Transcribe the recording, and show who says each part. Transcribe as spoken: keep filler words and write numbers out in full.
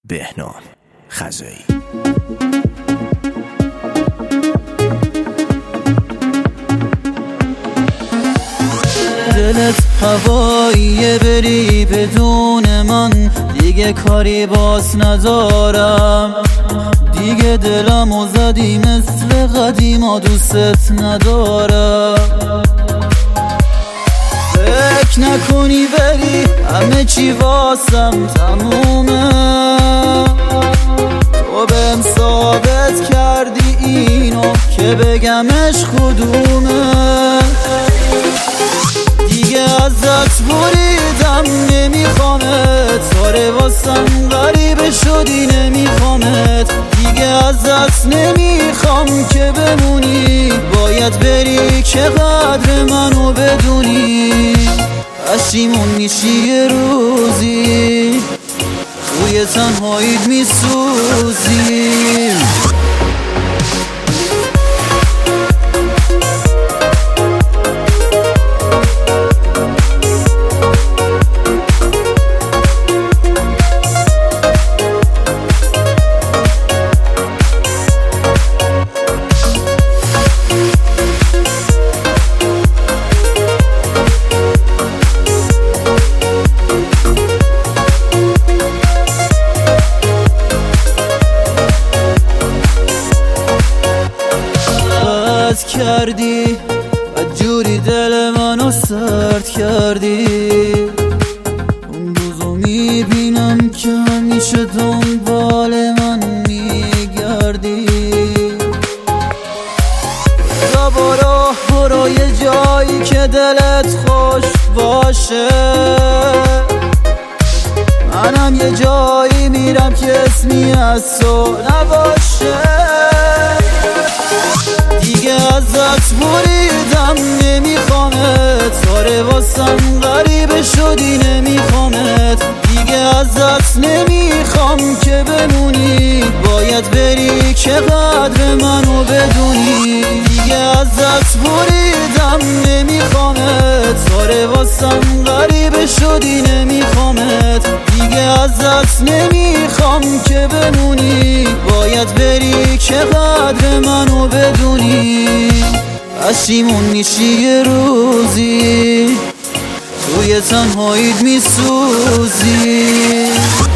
Speaker 1: بهنام خزایی.
Speaker 2: دلت هواییه بری بدون من، دیگه کاری باز ندارم. دیگه دلمو زدی مثل قدیما، دوست ندارم. فکر نکنی بری همه چی واسم تمومه، تو بهم ثابت کردی اینو که بگمش کدومه. دیگه ازت بریدم نمیخوامت، آره واسم غریبه شدی نمیخوامت. دیگه ازت نمیخوام که بمونی، باید بری که قدر منو بدونی. پشیمون میشی یه روزی، توی تنهاییت میسوزی. کردی و جوری دل منو سرد کردی. اون روزو میبینم که همیشه دنبال من میگردی. بزا برو برو یه جایی که دلت خوش باشه، منم یه جایی میرم که اسمی از تو نباشه. دیگه ازت بریدم نمیخوامت، آره واسم غریبه شدی نمیخوامت. دیگه ازت نمیخوام که بمونی، باید بری که قدر منو بدونی. دیگه ازت بریدم نمیخوامت، آره واسم غریبه شدی نمیخوامت. دیگه ازت نمیخوام که بمونی، باید بری که قدر منو بدونی. پشیمون میشی یه روزی، توی تنهاییت میسوزی.